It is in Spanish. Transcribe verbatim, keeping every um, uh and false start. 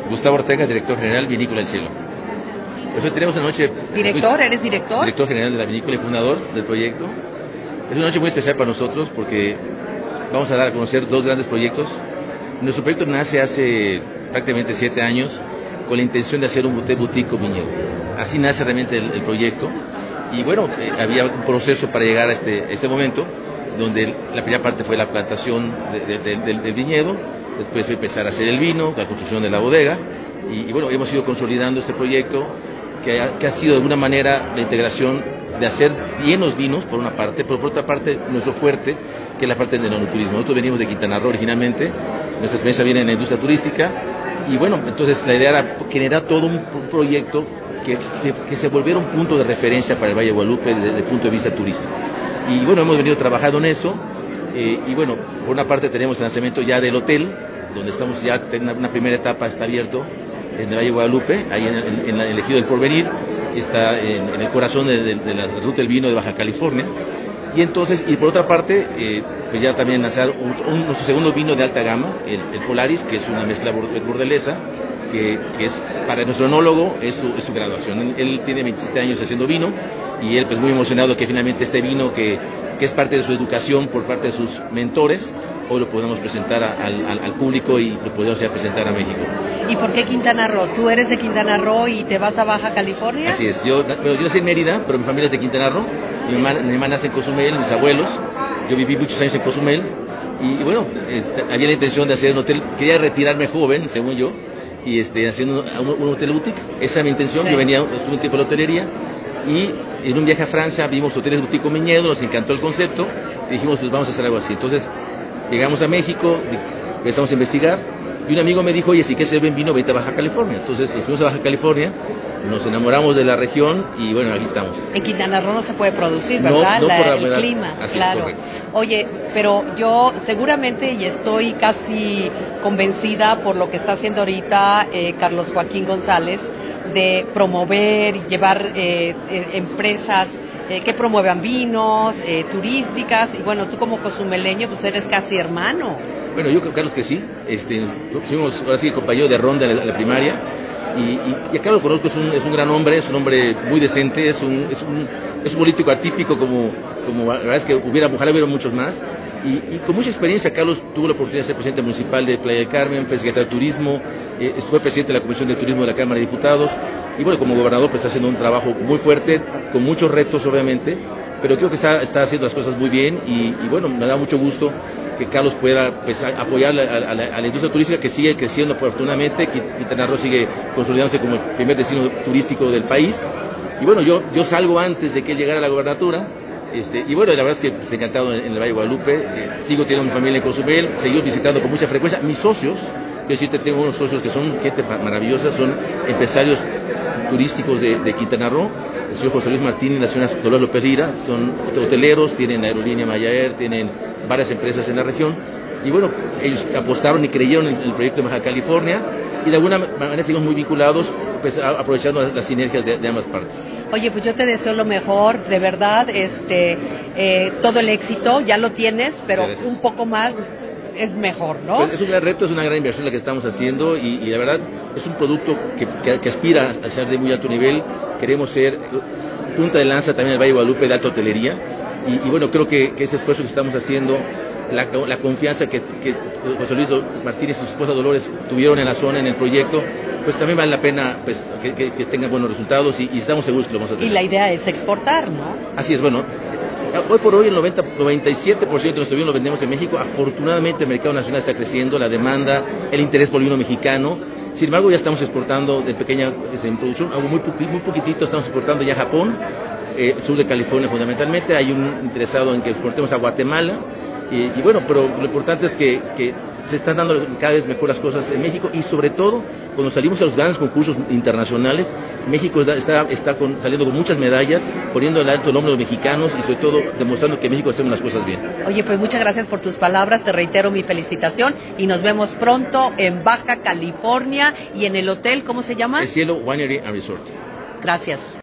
Gustavo Ortega, director general, Vinícola El Cielo. Pues hoy tenemos una noche... ¿Director? Muy, ¿Eres director? Director general de la vinícola y fundador del proyecto. Es una noche muy especial para nosotros porque vamos a dar a conocer dos grandes proyectos. Nuestro proyecto nace hace prácticamente siete años con la intención de hacer un hotel boutique con viñedo. Así nace realmente el, el proyecto. Y bueno, eh, había un proceso para llegar a este, a este momento, donde la primera parte fue la plantación de, de, de, del, del viñedo, después fue empezar a hacer el vino, la construcción de la bodega, y, y bueno, hemos ido consolidando este proyecto que ha, que ha sido de alguna manera la integración de hacer bien los vinos, por una parte, pero por otra parte, nuestro fuerte, que es la parte del enoturismo. Nosotros venimos de Quintana Roo originalmente, nuestra experiencia viene en la industria turística, y bueno, entonces la idea era generar todo un, un proyecto que, que, que se volviera un punto de referencia para el Valle de Guadalupe desde el punto de vista turístico. Y bueno, hemos venido trabajando en eso, eh, y bueno, por una parte tenemos el lanzamiento ya del hotel, donde estamos ya, una, una primera etapa está abierto en el Valle de Guadalupe, ahí en, en, en el Ejido del Porvenir, está en, en el corazón de, de, de la ruta del vino de Baja California. Y entonces, y por otra parte, eh, pues ya también lanzar un, un, nuestro segundo vino de alta gama, el, el Polaris, que es una mezcla bordelesa, que, que es para nuestro enólogo es su, es su graduación. Él, él tiene veintisiete años haciendo vino y él pues muy emocionado que finalmente este vino que, que es parte de su educación por parte de sus mentores, hoy lo podemos presentar a, al, al público y lo podemos ya presentar a México. ¿Y por qué Quintana Roo? ¿Tú eres de Quintana Roo y te vas a Baja California? Así es, yo, bueno, yo nací en Mérida, pero mi familia es de Quintana Roo, mi mamá, mi mamá nace en Cozumel, mis abuelos, yo viví muchos años en Cozumel, y, y bueno, eh, había la intención de hacer un hotel, quería retirarme joven, según yo, y este, haciendo un, un hotel boutique, esa era mi intención, sí. Yo venía, estuve un tiempo en la hotelería, y en un viaje a Francia vimos hoteles boutique con viñedo, nos encantó el concepto, y dijimos, pues vamos a hacer algo así. Entonces, llegamos a México, empezamos a investigar, y un amigo me dijo, oye, si quieres ser buen vino, vete a Baja California. Entonces nos fuimos a Baja California, nos enamoramos de la región y bueno, aquí estamos. En Quintana Roo no se puede producir, ¿verdad? No, no la, por la el humedad. clima, Así claro. Es, correcto. Oye, pero yo seguramente y estoy casi convencida por lo que está haciendo ahorita eh, Carlos Joaquín González de promover y llevar eh, eh, empresas eh, que promuevan vinos, eh, turísticas, y bueno, tú como cozumeleño pues eres casi hermano. Bueno, yo creo, Carlos, que sí. Este, fuimos ahora sí compañero de ronda en la, en la primaria. Y, y, y a Carlos lo conozco, es un, es un gran hombre, es un hombre muy decente, es un, es un, es un político atípico como, como la verdad es que hubiera, ojalá hubiera muchos más. Y, y con mucha experiencia, Carlos tuvo la oportunidad de ser presidente municipal de Playa del Carmen, fue secretario de Turismo, eh, fue presidente de la Comisión de Turismo de la Cámara de Diputados. Y bueno, como gobernador pues está haciendo un trabajo muy fuerte, con muchos retos obviamente, pero creo que está, está haciendo las cosas muy bien y, y bueno, me da mucho gusto que Carlos pueda pues, apoyar a, a, a, la, a la industria turística que sigue creciendo afortunadamente, que Quintana Roo sigue consolidándose como el primer destino turístico del país. Y bueno, yo, yo salgo antes de que él llegara a la gobernatura, este, y bueno, la verdad es que estoy encantado en, en el Valle de Guadalupe, eh, sigo teniendo mi familia en Cozumel, seguimos visitando con mucha frecuencia. Mis socios, quiero decirte, tengo unos socios que son gente maravillosa, son empresarios turísticos de, de Quintana Roo, el señor José Luis Martín y la señora Dolores López Lira, son hoteleros, tienen la aerolínea Maya Air, tienen varias empresas en la región, y bueno, ellos apostaron y creyeron en el proyecto de Baja California, y de alguna manera seguimos muy vinculados, pues aprovechando las, las sinergias de, de ambas partes. Oye, pues yo te deseo lo mejor, de verdad, este, eh, todo el éxito, ya lo tienes, pero un poco más es mejor, ¿no? Pues es un gran reto, es una gran inversión la que estamos haciendo y, y la verdad es un producto que, que, que aspira a ser de muy alto nivel. Queremos ser punta de lanza también en el Valle de Guadalupe de alta hotelería y, y bueno, creo que, que ese esfuerzo que estamos haciendo, la, la confianza que, que José Luis Martínez y su esposa Dolores tuvieron en la zona, en el proyecto, pues también vale la pena pues, que, que, que tengan buenos resultados y, y estamos seguros que lo vamos a tener. Y la idea es exportar, ¿no? Así es, bueno. Hoy por hoy el noventa, noventa y siete por ciento de nuestro vino lo vendemos en México. Afortunadamente el mercado nacional está creciendo, la demanda, el interés por el vino mexicano. Sin embargo ya estamos exportando de pequeña en producción, algo muy, poqu- muy poquitito estamos exportando ya a Japón, eh, sur de California fundamentalmente. Hay un interesado en que exportemos a Guatemala. Y, y bueno, pero lo importante es que, que se están dando cada vez mejor las cosas en México y sobre todo cuando salimos a los grandes concursos internacionales, México está, está, está con, saliendo con muchas medallas, poniendo el alto nombre de los mexicanos y sobre todo demostrando que en México hacemos las cosas bien. Oye, pues muchas gracias por tus palabras, te reitero mi felicitación y nos vemos pronto en Baja California y en el hotel, ¿cómo se llama? El Cielo Winery and Resort. Gracias.